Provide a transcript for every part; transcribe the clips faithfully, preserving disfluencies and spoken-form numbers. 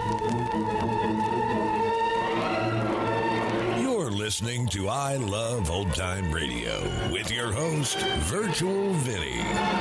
You're listening to I Love Old Time Radio with your host, Virtual Vinny.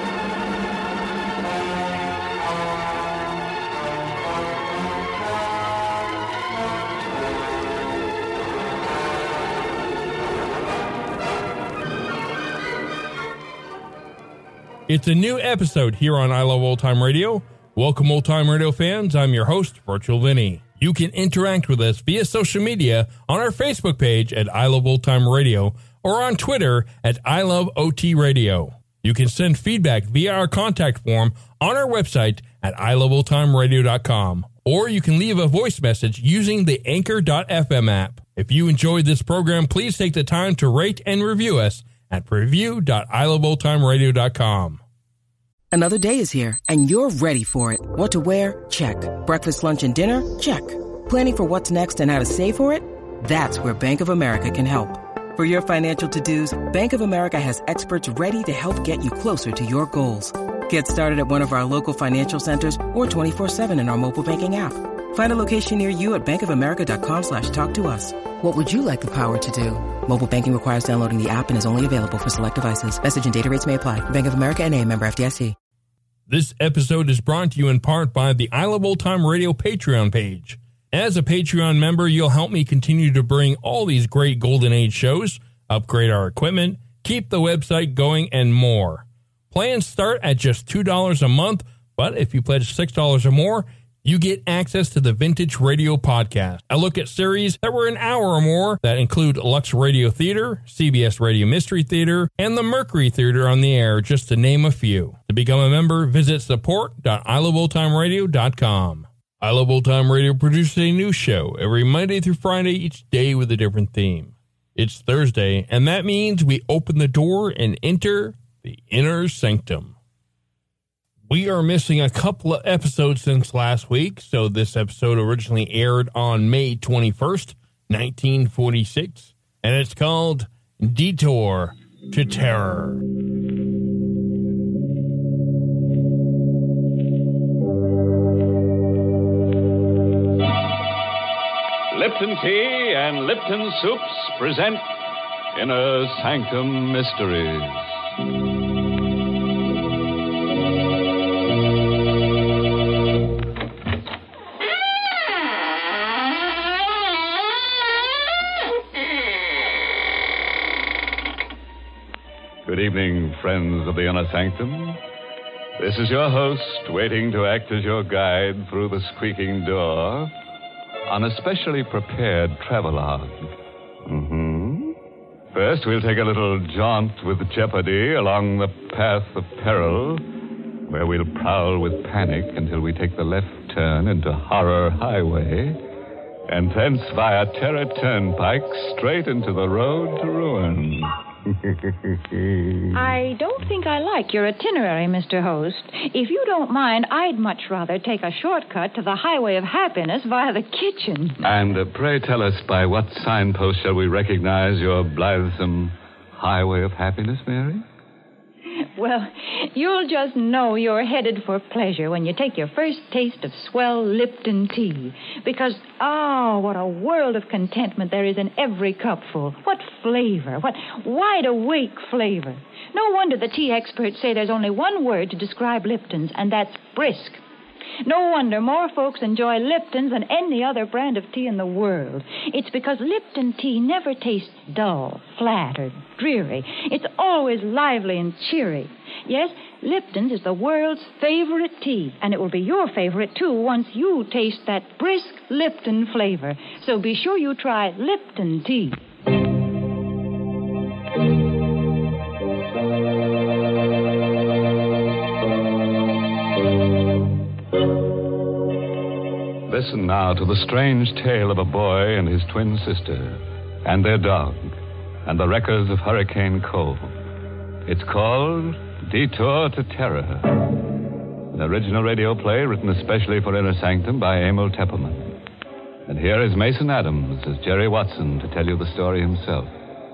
It's a new episode here on I Love Old Time Radio. Welcome, Old Time Radio fans. I'm your host, Virtual Vinny. You can interact with us via social media on our Facebook page at I Love Old Time Radio or on Twitter at I Love O T Radio. You can send feedback via our contact form on our website at I Love Old Time Radio dot com, or you can leave a voice message using the Anchor dot F M app. If you enjoyed this program, please take the time to rate and review us at review dot I Love Old Time Radio dot com. Another day is here, and you're ready for it. What to wear? Check. Breakfast, lunch, and dinner? Check. Planning for what's next and how to save for it? That's where Bank of America can help. For your financial to-dos, Bank of America has experts ready to help get you closer to your goals. Get started at one of our local financial centers or twenty-four seven in our mobile banking app. Find a location near you at bankofamerica.com slash talk to us. What would you like the power to do? Mobile banking requires downloading the app and is only available for select devices. Message and data rates may apply. Bank of America N A, member F D I C. This episode is brought to you in part by the I Love Old Time Radio Patreon page. As a Patreon member, you'll help me continue to bring all these great Golden Age shows, upgrade our equipment, keep the website going, and more. Plans start at just two dollars a month, but if you pledge six dollars or more, you get access to the Vintage Radio Podcast. I look at series that were an hour or more that include Lux Radio Theater, C B S Radio Mystery Theater, and the Mercury Theater on the Air, just to name a few. To become a member, visit support dot I Love Old Time Radio dot com. I Love Old Time Radio produces a new show every Monday through Friday, each day with a different theme. It's Thursday, and that means we open the door and enter the inner sanctum. We are missing a couple of episodes since last week, so this episode originally aired on May twenty-first, nineteen forty-six, and it's called Detour to Terror. Lipton Tea and Lipton Soups present Inner Sanctum Mysteries. Good evening, friends of the Inner Sanctum. This is your host, waiting to act as your guide through the squeaking door on a specially prepared travelogue. Mm-hmm. First, we'll take a little jaunt with jeopardy along the path of peril, where we'll prowl with panic until we take the left turn into Horror Highway, and thence via Terror Turnpike straight into the road to ruin. I don't think I like your itinerary, Mister Host. If you don't mind, I'd much rather take a shortcut to the Highway of Happiness via the kitchen. And uh, pray tell us, by what signpost shall we recognize your blithesome Highway of Happiness, Mary? Well, you'll just know you're headed for pleasure when you take your first taste of swell Lipton tea. Because, oh, what a world of contentment there is in every cupful. What flavor, what wide-awake flavor. No wonder the tea experts say there's only one word to describe Lipton's, and that's brisk. No wonder more folks enjoy Lipton's than any other brand of tea in the world. It's because Lipton tea never tastes dull, flat, or dreary. It's always lively and cheery. Yes, Lipton's is the world's favorite tea, and it will be your favorite, too, once you taste that brisk Lipton flavor. So be sure you try Lipton tea. Listen now to the strange tale of a boy and his twin sister, and their dog, and the wreckers of Hurricane Cove. It's called Detour to Terror. An original radio play written especially for Inner Sanctum by Emil Tepperman. And here is Mason Adams as Jerry Watson to tell you the story himself.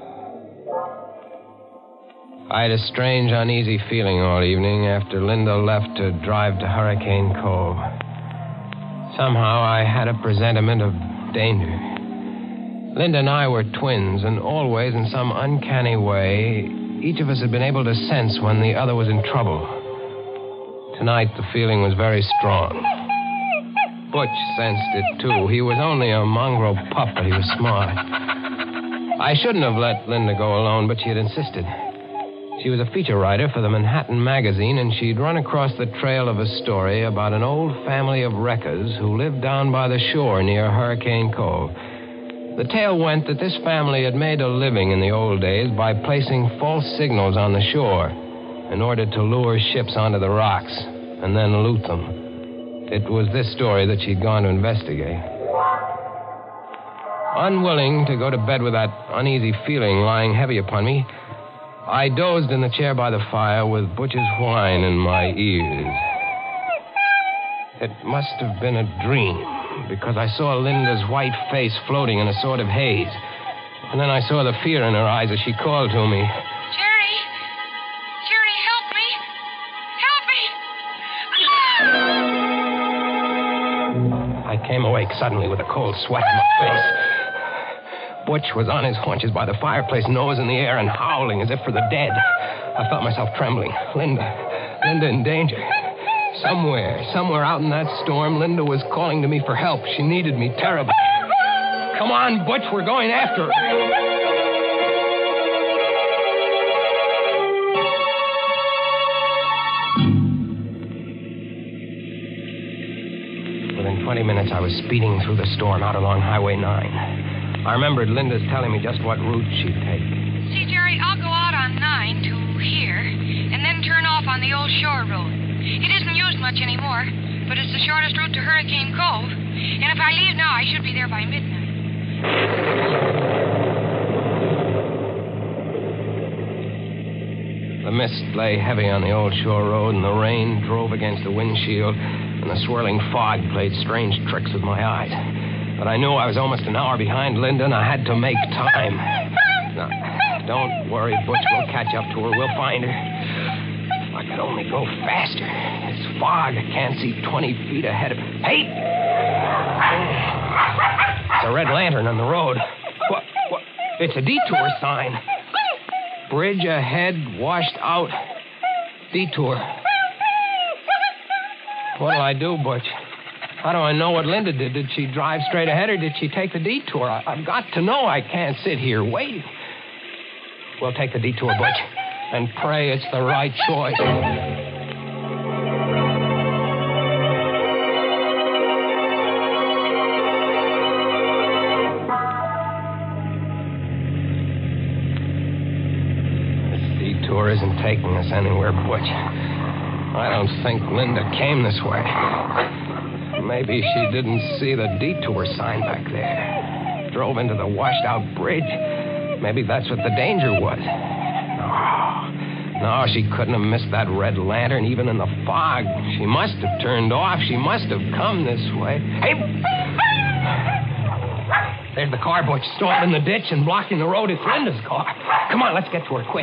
I had a strange, uneasy feeling all evening after Linda left to drive to Hurricane Cove. Somehow I had a presentiment of danger. Linda and I were twins, and always, in some uncanny way, each of us had been able to sense when the other was in trouble. Tonight, the feeling was very strong. Butch sensed it, too. He was only a mongrel pup, but he was smart. I shouldn't have let Linda go alone, but she had insisted. She was a feature writer for the Manhattan Magazine, and she'd run across the trail of a story about an old family of wreckers who lived down by the shore near Hurricane Cove. The tale went that this family had made a living in the old days by placing false signals on the shore in order to lure ships onto the rocks and then loot them. It was this story that she'd gone to investigate. Unwilling to go to bed with that uneasy feeling lying heavy upon me, I dozed in the chair by the fire with Butch's whine in my ears. It must have been a dream, because I saw Linda's white face floating in a sort of haze. And then I saw the fear in her eyes as she called to me. Jerry! Jerry, help me! Help me! I came awake suddenly with a cold sweat in my face. Butch was on his haunches by the fireplace, nose in the air and howling as if for the dead. I felt myself trembling. Linda, Linda in danger. Somewhere, somewhere out in that storm, Linda was calling to me for help. She needed me terribly. Come on, Butch, we're going after her. Within twenty minutes, I was speeding through the storm out along Highway nine. I remembered Linda's telling me just what route she'd take. See, Jerry, I'll go out on nine to here, and then turn off on the old shore road. It isn't used much anymore, but it's the shortest route to Hurricane Cove. And if I leave now, I should be there by midnight. The mist lay heavy on the old shore road, and the rain drove against the windshield, and the swirling fog played strange tricks with my eyes. But I knew I was almost an hour behind Linda, and I had to make time. Now, don't worry, Butch. We'll catch up to her. We'll find her. If I could only go faster. It's fog. I can't see twenty feet ahead of me. Hey! It's a red lantern on the road. What? What? It's a detour sign. Bridge ahead, washed out. Detour. What'll I do, Butch? How do I know what Linda did? Did she drive straight ahead or did she take the detour? I, I've got to know. I can't sit here waiting. We'll take the detour, Butch, and pray it's the right choice. This detour isn't taking us anywhere, Butch. I don't think Linda came this way. Maybe she didn't see the detour sign back there. Drove into the washed-out bridge. Maybe that's what the danger was. No, no, she couldn't have missed that red lantern even in the fog. She must have turned off. She must have come this way. Hey! There's the car, Butch, stopped in the ditch and blocking the road. It's Linda's car. Come on, let's get to her quick.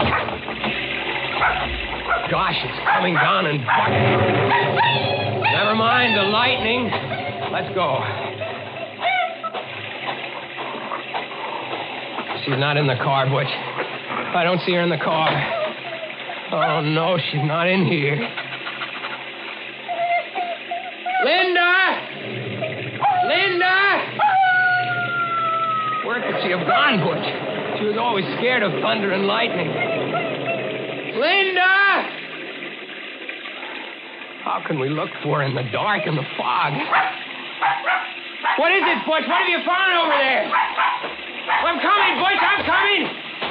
Gosh, it's coming down and bucking. Never mind the lightning. Let's go. She's not in the car, Butch. I don't see her in the car. Oh, no, she's not in here. Linda! Linda! Where could she have gone, Butch? She was always scared of thunder and lightning. Linda! How can we look for her in the dark and the fog? What is it, Butch? What have you found over there? I'm coming, Butch. I'm coming.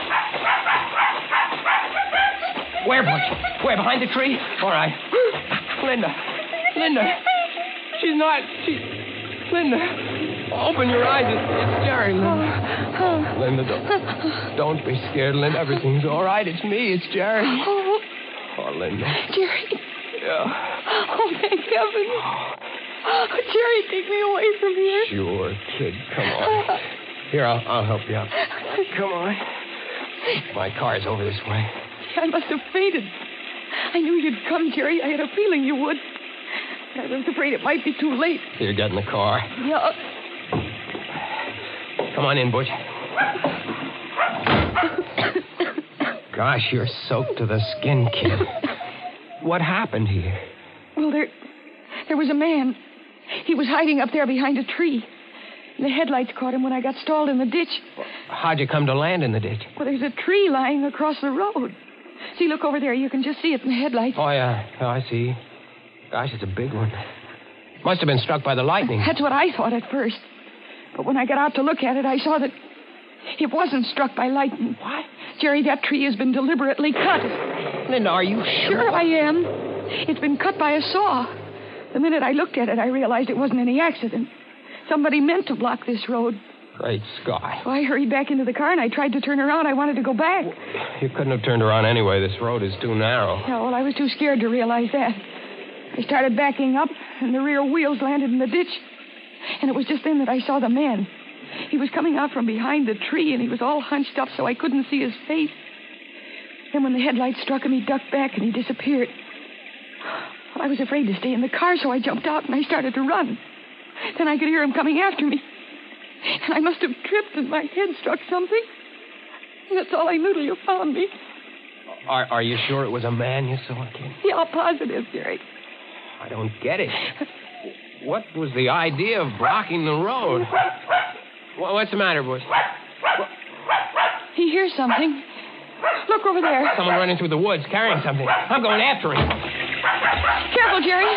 Where, Butch? Where? Behind the tree? All right. Linda. Linda. She's not. She. Linda. Open your eyes. It's, it's Jerry, Linda. Linda, don't, don't be scared, Linda. Everything's all right. It's me. It's Jerry. Oh, Oh, Linda. Jerry. Yeah. Oh, thank heaven. Oh, Jerry, take me away from here. Sure, kid. Come on. Here, I'll, I'll help you up. Come on. My car's over this way. I must have fainted. I knew you'd come, Jerry. I had a feeling you would. I was afraid it might be too late. Here, get in the car. Yeah. Come on in, Butch. Gosh, you're soaked to the skin, kid. What happened here? Well, there, there was a man. He was hiding up there behind a tree. The headlights caught him when I got stalled in the ditch. How'd you come to land in the ditch? Well, there's a tree lying across the road. See, look over there. You can just see it in the headlights. Oh, yeah. Oh, I see. Gosh, it's a big one. Must have been struck by the lightning. That's what I thought at first. But when I got out to look at it, I saw that it wasn't struck by lightning. What? Jerry, that tree has been deliberately cut. Linda, are you sure? Sure I am. It's been cut by a saw. The minute I looked at it, I realized it wasn't any accident. Somebody meant to block this road. Great Scott. So I hurried back into the car, and I tried to turn around. I wanted to go back. You couldn't have turned around anyway. This road is too narrow. Yeah, well, I was too scared to realize that. I started backing up, and the rear wheels landed in the ditch. And it was just then that I saw the man. He was coming out from behind the tree, and he was all hunched up so I couldn't see his face. Then when the headlights struck him, he ducked back, and he disappeared. Well, I was afraid to stay in the car, so I jumped out, and I started to run. Then I could hear him coming after me. And I must have tripped, and my head struck something. And that's all I knew till you found me. Are, are you sure it was a man you saw, kid? Yeah, positive, Jerry. I don't get it. What was the idea of blocking the road? What's the matter, Bush? He hears something. Look over there. Someone running through the woods carrying something. I'm going after him. Careful, Jerry.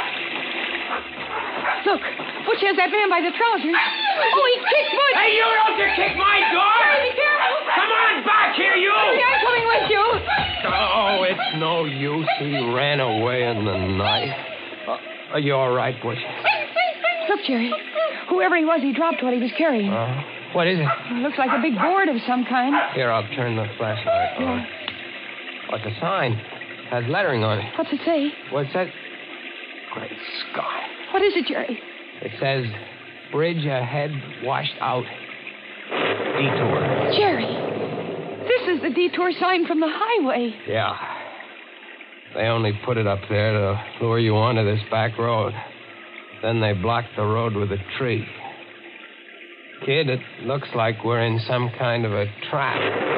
Look, Butch has that man by the trousers. Oh, he kicked Butch. Hey, you don't you kick my door! Jerry, be careful. Come on back here, you! Jerry, I'm coming with you. Oh, it's no use. He ran away in the night. Uh, are you all right, Butch? Look, Jerry. Whoever he was, he dropped what he was carrying. Uh, what is it? It looks like a big board of some kind. Here, I'll turn the flashlight on. Yeah. What's the sign? It has lettering on it. What's it say? What's that? Great Scott. What is it, Jerry? It says, bridge ahead, washed out. Detour. Jerry, this is the detour sign from the highway. Yeah. They only put it up there to lure you onto this back road. Then they blocked the road with a tree. Kid, it looks like we're in some kind of a trap.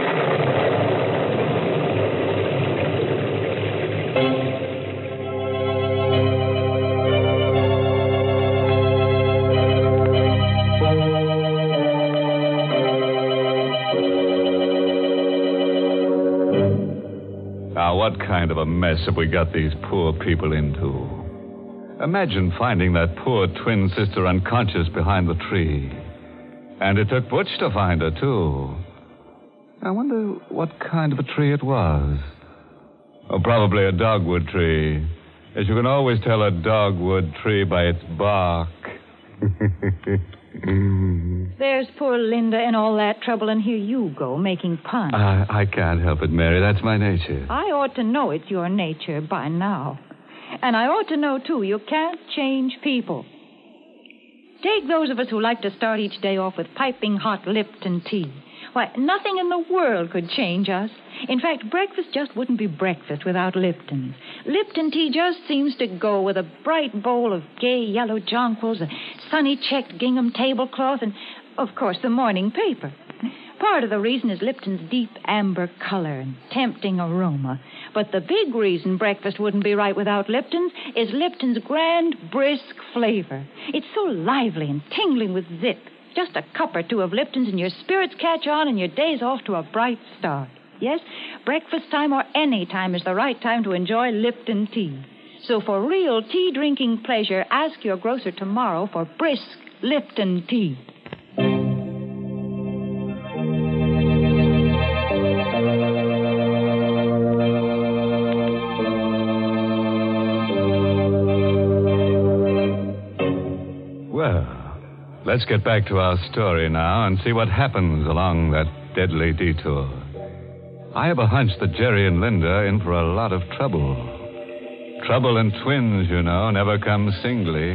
Now, what kind of a mess have we got these poor people into? Imagine finding that poor twin sister unconscious behind the tree. And it took Butch to find her, too. I wonder what kind of a tree it was. Oh, probably a dogwood tree. As you can always tell a dogwood tree by its bark. There's poor Linda in all that trouble, and here you go, making puns. I, I can't help it, Mary. That's my nature. I ought to know it's your nature by now. And I ought to know, too, you can't change people. Take those of us who like to start each day off with piping hot Lipton tea. Why, nothing in the world could change us. In fact, breakfast just wouldn't be breakfast without Lipton. Lipton tea just seems to go with a bright bowl of gay yellow jonquils, a sunny checked gingham tablecloth, and, of course, the morning paper. Part of the reason is Lipton's deep amber color and tempting aroma. But the big reason breakfast wouldn't be right without Lipton's is Lipton's grand, brisk flavor. It's so lively and tingling with zip. Just a cup or two of Lipton's and your spirits catch on and your day's off to a bright start. Yes, breakfast time or any time is the right time to enjoy Lipton tea. So for real tea-drinking pleasure, ask your grocer tomorrow for brisk Lipton tea. Let's get back to our story now and see what happens along that deadly detour. I have a hunch that Jerry and Linda are in for a lot of trouble. Trouble and twins, you know, never come singly.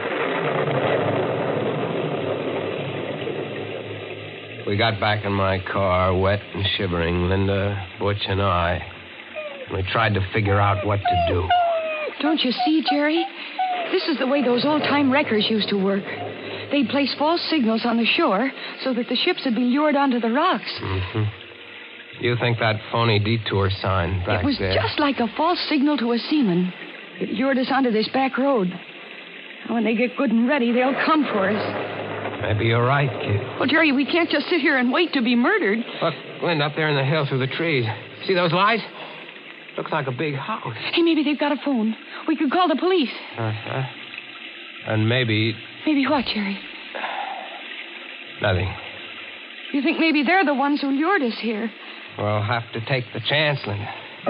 We got back in my car, wet and shivering, Linda, Butch, and I. And we tried to figure out what to do. Don't you see, Jerry? This is the way those old-time wreckers used to work. They'd place false signals on the shore so that the ships would be lured onto the rocks. Mm-hmm. You think that phony detour sign back It was there... just like a false signal to a seaman. It lured us onto this back road. When they get good and ready, they'll come for us. Maybe you're right, kid. Well, Jerry, we can't just sit here and wait to be murdered. Look, Linda, up there in the hill through the trees. See those lights? Looks like a big house. Hey, maybe they've got a phone. We could call the police. Uh-huh. And maybe... Maybe what, Jerry? Nothing. You think maybe they're the ones who lured us here? We'll have to take the chance, Linda.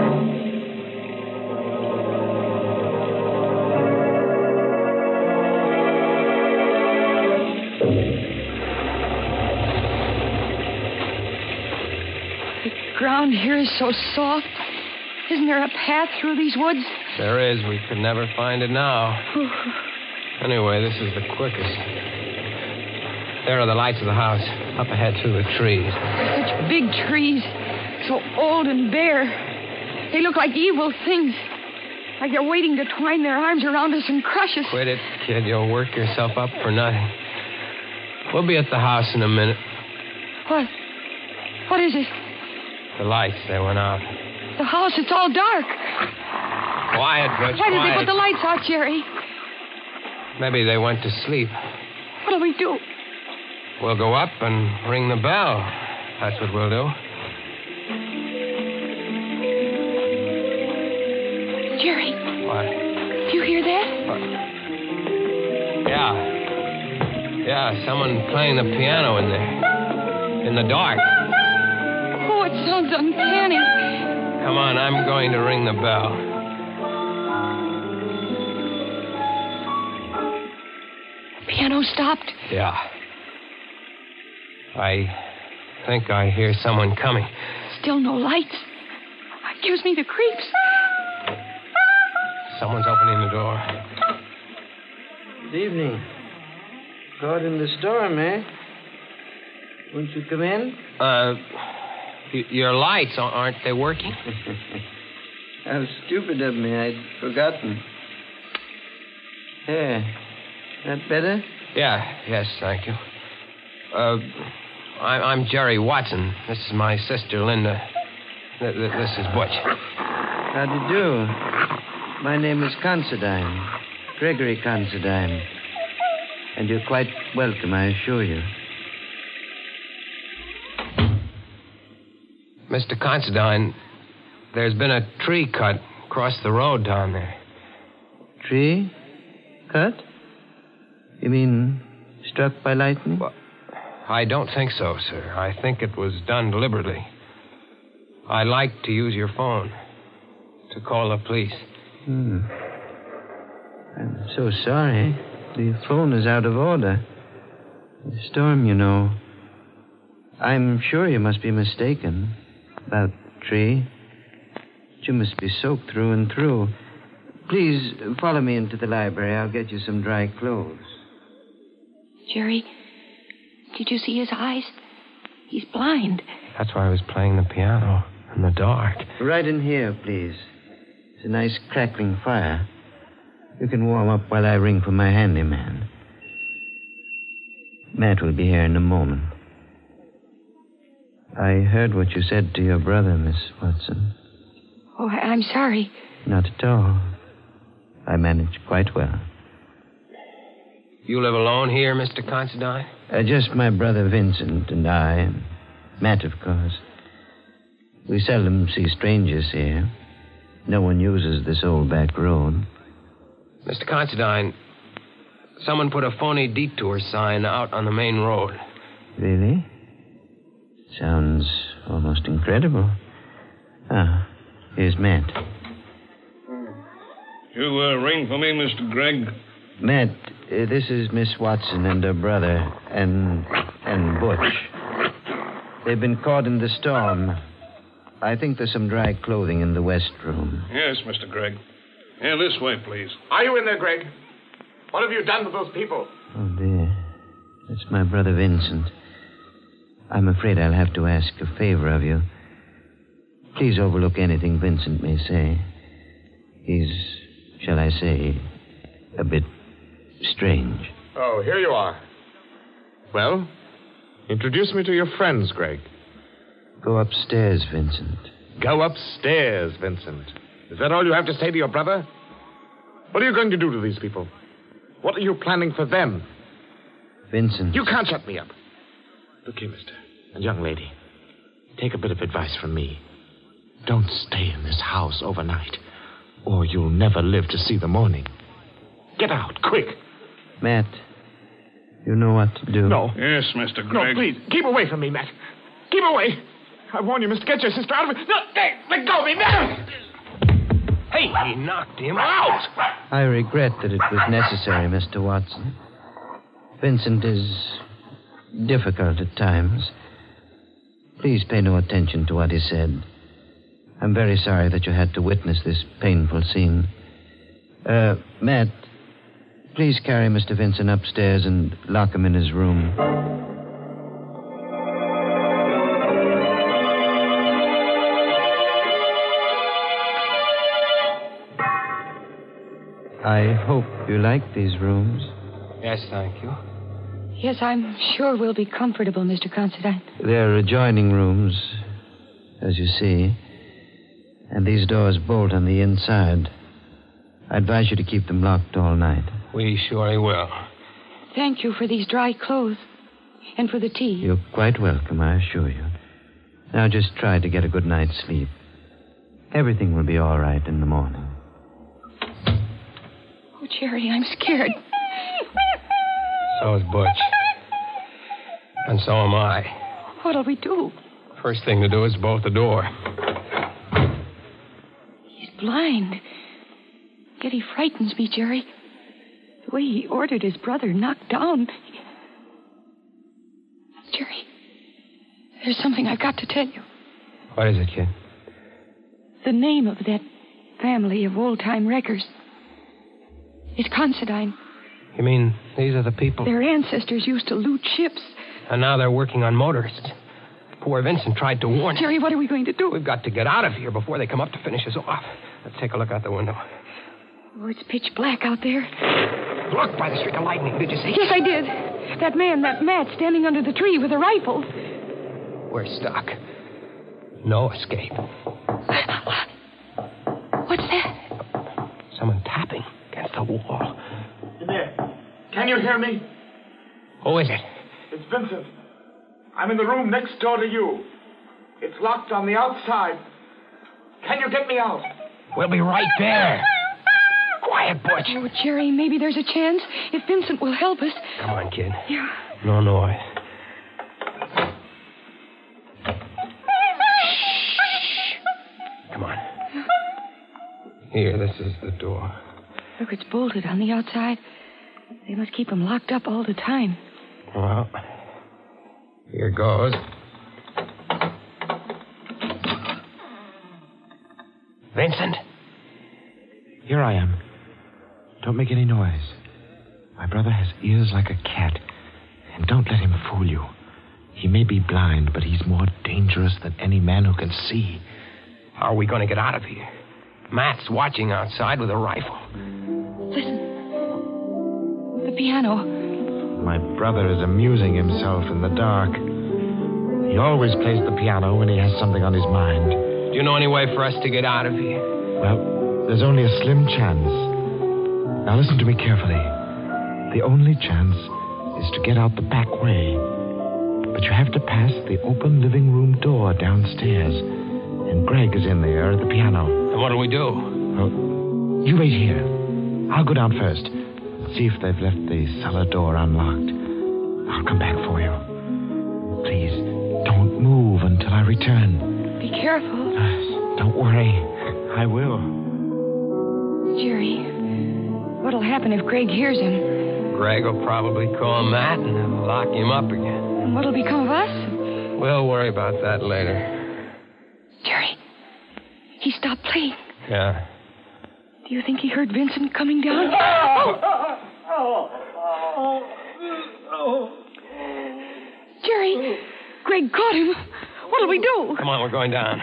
The ground here is so soft. Isn't there a path through these woods? There is. We could never find it now. Anyway, this is the quickest. There are the lights of the house, up ahead through the trees. Such big trees, so old and bare. They look like evil things. Like they're waiting to twine their arms around us and crush us. Quit it, kid. You'll work yourself up for nothing. We'll be at the house in a minute. What? What is it? The lights, they went out. The house, it's all dark. Quiet, Butch, Why did quiet. they put the lights out, Jerry? Maybe they went to sleep. What'll we do? We'll go up and ring the bell. That's what we'll do. Jerry. What? Do you hear that? What? Yeah. Yeah, someone playing the piano in there. In the dark. Oh, it sounds uncanny. Come on, I'm going to ring the bell. Piano stopped. Yeah. I think I hear someone coming. Still no lights. It gives me the creeps. Someone's opening the door. Good evening. Caught in the storm, eh? Won't you come in? Uh, y- your lights, aren't they working? How stupid of me. I'd forgotten. There. That better? Yeah, yes, thank you. Uh, I- I'm Jerry Watson. This is my sister, Linda. Th- th- this is Butch. How do you do? My name is Considine. Gregory Considine. And you're quite welcome, I assure you. Mister Considine, there's been a tree cut across the road down there. Tree? Cut? You mean struck by lightning? Well, I don't think so, sir. I think it was done deliberately. I'd like to use your phone to call the police. Hmm. I'm so sorry. The phone is out of order. The storm, you know. I'm sure you must be mistaken about the tree. You must be soaked through and through. Please follow me into the library. I'll get you some dry clothes. Jerry, did you see his eyes? He's blind. That's why I was playing the piano in the dark. Right in here, please. It's a nice crackling fire. You can warm up while I ring for my handyman. Matt will be here in a moment. I heard what you said to your brother, Miss Watson. Oh, I- I'm sorry. Not at all. I managed quite well. You live alone here, Mister Considine? Uh, just my brother Vincent and I, and Matt, of course. We seldom see strangers here. No one uses this old back road. Mister Considine, someone put a phony detour sign out on the main road. Really? Sounds almost incredible. Ah, here's Matt. You uh, ring for me, Mister Gregg? Matt, uh, this is Miss Watson and her brother, and and Butch. They've been caught in the storm. I think there's some dry clothing in the west room. Yes, Mister Gregg. Yeah, this way, please. Are you in there, Greg? What have you done with those people? Oh, dear. That's my brother Vincent. I'm afraid I'll have to ask a favor of you. Please overlook anything Vincent may say. He's, shall I say, a bit strange. Oh, here you are. Well, introduce me to your friends, Greg. Go upstairs, Vincent. Go upstairs, Vincent. Is that all you have to say to your brother? What are you going to do to these people? What are you planning for them? Vincent. You can't shut me up. Look here, mister. And young lady, take a bit of advice from me. Don't stay in this house overnight, or you'll never live to see the morning. Get out, quick. Matt, you know what to do. No. Yes, Mister Gregg. No, please, keep away from me, Matt. Keep away. I warn you, mister, get your sister out of it. No, hey, let go of me, Matt! Hey, he knocked him out. I regret that it was necessary, Mister Watson. Vincent is difficult at times. Please pay no attention to what he said. I'm very sorry that you had to witness this painful scene. Uh, Matt, please carry Mister Vincent upstairs and lock him in his room. I hope you like these rooms. Yes, thank you. Yes, I'm sure we'll be comfortable, Mister Considine. They're adjoining rooms, as you see. And these doors bolt on the inside. I advise you to keep them locked all night. We surely will. Thank you for these dry clothes and for the tea. You're quite welcome, I assure you. Now just try to get a good night's sleep. Everything will be all right in the morning. Oh, Jerry, I'm scared. So is Butch. And so am I. What'll we do? First thing to do is bolt the door. He's blind. Yet he frightens me, Jerry. The way he ordered his brother knocked down. Jerry, there's something I've got to tell you. What is it, kid? The name of that family of old-time wreckers is Considine. You mean these are the people? Their ancestors used to loot ships. And now they're working on motorists. Poor Vincent tried to warn us. Jerry, what are we going to do? We've got to get out of here before they come up to finish us off. Let's take a look out the window. Oh, it's pitch black out there. Look, by the streak of lightning. Did you see? Yes, I did. That man, that Matt, standing under the tree with a rifle. We're stuck. No escape. What's that? Someone tapping against the wall. In there. Can you hear me? Who is it? It's Vincent. I'm in the room next door to you. It's locked on the outside. Can you get me out? We'll be right there. Quiet, Butch. Oh, Jerry, maybe there's a chance if Vincent will help us. Come on, kid. Yeah. No noise. Come on. Here, this is the door. Look, it's bolted on the outside. They must keep him locked up all the time. Well, here goes. Vincent? Here I am. Don't make any noise. My brother has ears like a cat. And don't let him fool you. He may be blind, but he's more dangerous than any man who can see. How are we going to get out of here? Matt's watching outside with a rifle. Listen. The piano. My brother is amusing himself in the dark. He always plays the piano when he has something on his mind. Do you know any way for us to get out of here? Well, there's only a slim chance. Now listen to me carefully. The only chance is to get out the back way. But you have to pass the open living room door downstairs. And Greg is in there at the piano. And what'll we do? Well, you wait here. I'll go down first. See if they've left the cellar door unlocked. I'll come back for you. Please, don't move until I return. Be careful. Uh, don't worry. I will. Jerry, what'll happen if Greg hears him? Greg will probably call Matt and then lock him up again. And what'll become of us? We'll worry about that later. Jerry, he stopped playing. Yeah. Do you think he heard Vincent coming down? Jerry, Greg caught him. What'll we do? Come on, we're going down.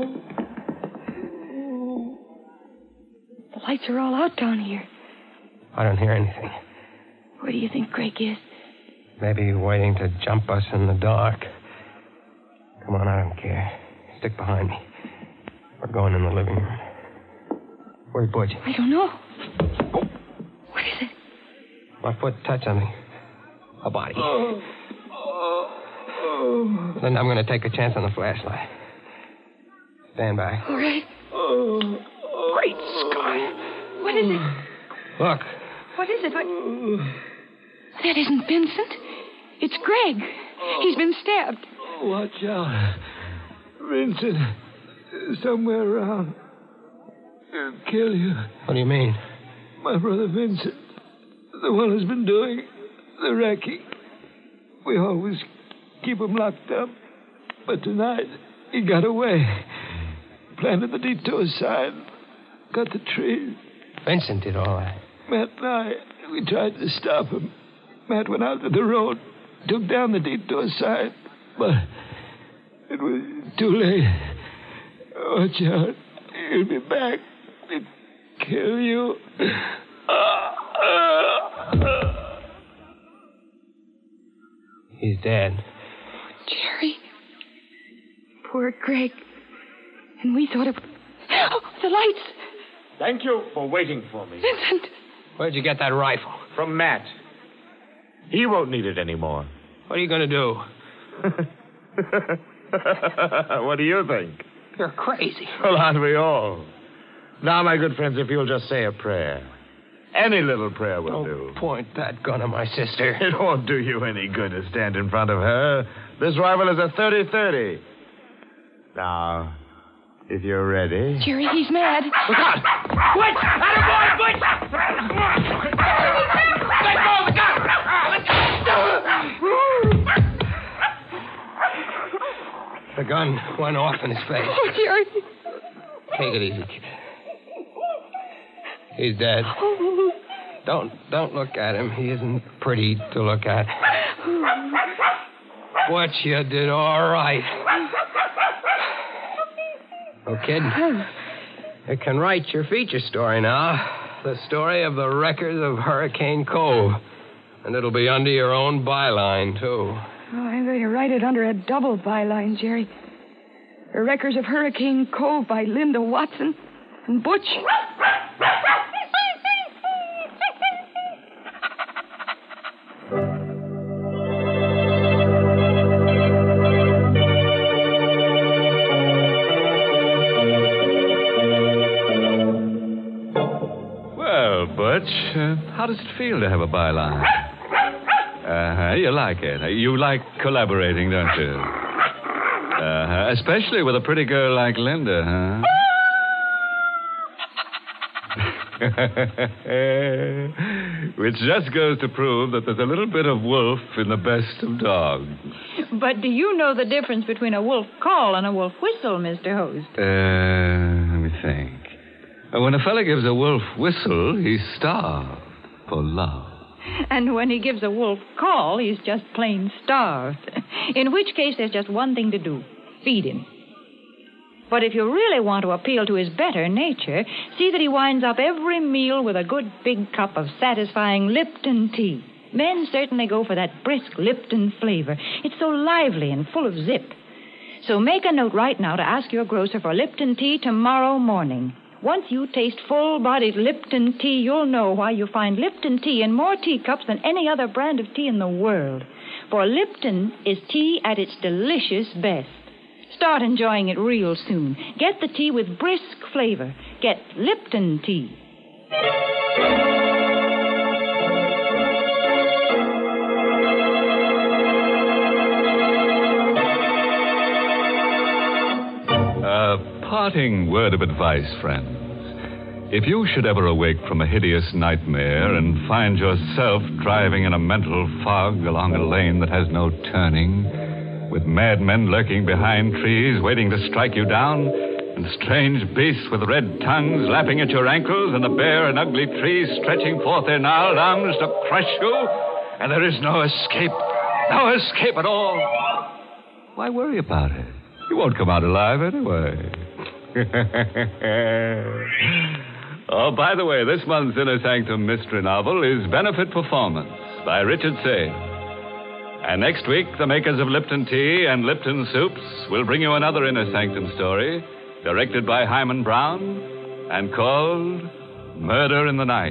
The lights are all out down here. I don't hear anything. Where do you think Greg is? Maybe waiting to jump us in the dark. Come on, I don't care. Stick behind me. We're going in the living room. Where's Butch? I don't know. What is it? My foot touched something. A body. Oh. Oh. Oh. Then I'm going to take a chance on the flashlight. Stand by. All right. Oh. Great Scott. What is it? Look. What is it? What? That isn't Vincent. It's Greg. He's been stabbed. Watch out. Vincent is somewhere around. He'll kill you. What do you mean? My brother Vincent, the one who's been doing the wrecking. We always keep him locked up. But tonight, he got away. Planted the detour sign. Cut the trees. Vincent did all that. Matt and I, we tried to stop him. Matt went out to the road, took down the detour sign, but it was too late. Watch out. He'll be back to kill you. He's dead. Jerry. Poor Greg. And we thought of... Oh, the lights. Thank you for waiting for me. Vincent. Where'd you get that rifle? From Matt. He won't need it anymore. What are you going to do? What do you think? You're crazy. Well, aren't we all? Now, my good friends, if you'll just say a prayer. Any little prayer will Don't do. point that gun at my sister. It won't do you any good to stand in front of her. This rifle is a thirty thirty. Now, if you're ready... Jerry, he's mad. Look out! Butch! Attaboy, Butch! Let go of the gun! Let go! The gun went off in his face. Oh, Jerry. Take it easy, kid. He's dead. Don't don't look at him. He isn't pretty to look at. What you did all right. Oh, kid, you can write your feature story now. The story of the wreckers of Hurricane Cove. And it'll be under your own byline, too. Oh, I'm going to write it under a double byline, Jerry. The Wreckers of Hurricane Cove by Linda Watson and Butch. Well, Butch, uh, how does it feel to have a byline? Uh-huh, you like it. You like collaborating, don't you? Uh-huh, especially with a pretty girl like Linda, huh? Which just goes to prove that there's a little bit of wolf in the best of dogs. But do you know the difference between a wolf call and a wolf whistle, Mister Host? Uh, let me think. When a fella gives a wolf whistle, he's starved for love. And when he gives a wolf call, he's just plain starved. In which case, there's just one thing to do. Feed him. But if you really want to appeal to his better nature, see that he winds up every meal with a good big cup of satisfying Lipton tea. Men certainly go for that brisk Lipton flavor. It's so lively and full of zip. So make a note right now to ask your grocer for Lipton tea tomorrow morning. Once you taste full-bodied Lipton tea, you'll know why you find Lipton tea in more teacups than any other brand of tea in the world. For Lipton is tea at its delicious best. Start enjoying it real soon. Get the tea with brisk flavor. Get Lipton tea. A parting word of advice, friends. If you should ever awake from a hideous nightmare and find yourself driving in a mental fog along a lane that has no turning, with madmen lurking behind trees waiting to strike you down, and strange beasts with red tongues lapping at your ankles, and the bare and ugly trees stretching forth their gnarled arms to crush you, and there is no escape, no escape at all, why worry about it? You won't come out alive anyway. Oh, by the way, this month's Inner Sanctum mystery novel is Benefit Performance by Richard Sage. And next week, the makers of Lipton Tea and Lipton Soups will bring you another Inner Sanctum story, directed by Hyman Brown, and called Murder in the Night.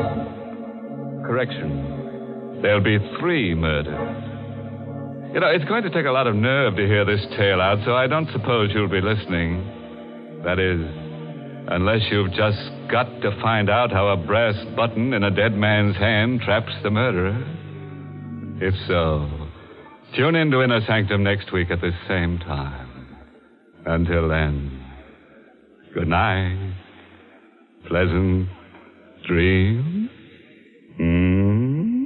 Correction. There'll be three murders. You know, it's going to take a lot of nerve to hear this tale out, so I don't suppose you'll be listening. That is, unless you've just got to find out how a brass button in a dead man's hand traps the murderer. If so, tune in to Inner Sanctum next week at this same time. Until then, good night. Pleasant dreams. Hmm?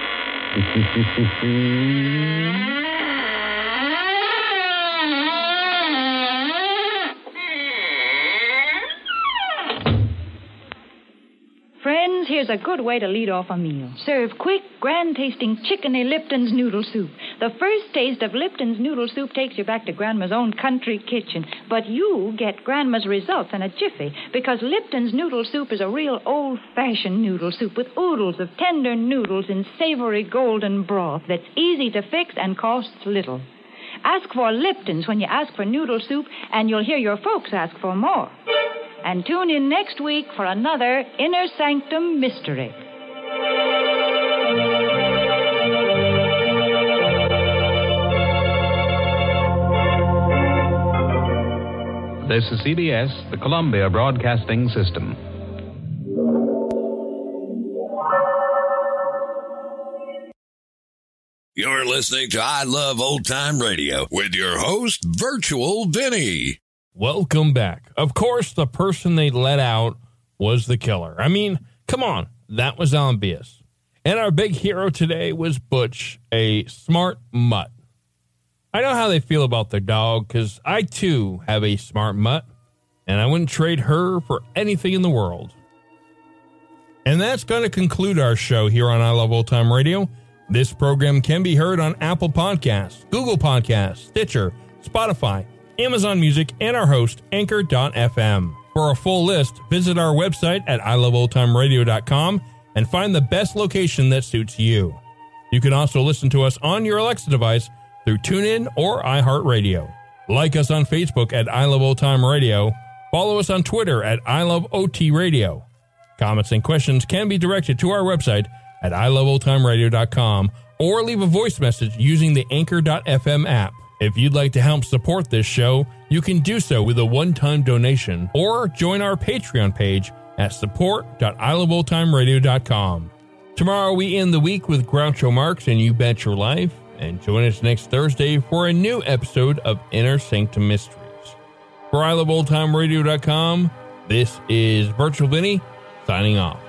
Friends, here's a good way to lead off a meal. Serve quick, grand-tasting chicken-y Lipton's noodle soup. The first taste of Lipton's noodle soup takes you back to Grandma's own country kitchen. But you get Grandma's results in a jiffy, because Lipton's noodle soup is a real old-fashioned noodle soup with oodles of tender noodles in savory golden broth that's easy to fix and costs little. Ask for Lipton's when you ask for noodle soup, and you'll hear your folks ask for more. And tune in next week for another Inner Sanctum mystery. This is C B S, the Columbia Broadcasting System. You're listening to I Love Old Time Radio with your host, Virtual Vinny. Welcome back. Of course, the person they let out was the killer. I mean, come on, that was obvious. And our big hero today was Butch, a smart mutt. I know how they feel about their dog, because I, too, have a smart mutt, and I wouldn't trade her for anything in the world. And that's going to conclude our show here on I Love Old Time Radio. This program can be heard on Apple Podcasts, Google Podcasts, Stitcher, Spotify, Amazon Music, and our host, Anchor dot f m. For a full list, visit our website at i love old time radio dot com and find the best location that suits you. You can also listen to us on your Alexa device through TuneIn or iHeartRadio. Like us on Facebook at I Love Old Time Radio. Follow us on Twitter at I Love O T Radio. Comments and questions can be directed to our website at i love old time radio dot com or leave a voice message using the Anchor dot f m app. If you'd like to help support this show, you can do so with a one-time donation or join our Patreon page at support dot i love old time radio dot com. Tomorrow we end the week with Groucho Marx and You Bet Your Life, and join us next Thursday for a new episode of Inner Sanctum Mysteries. For i love old time radio dot com, this is Virtual Vinny signing off.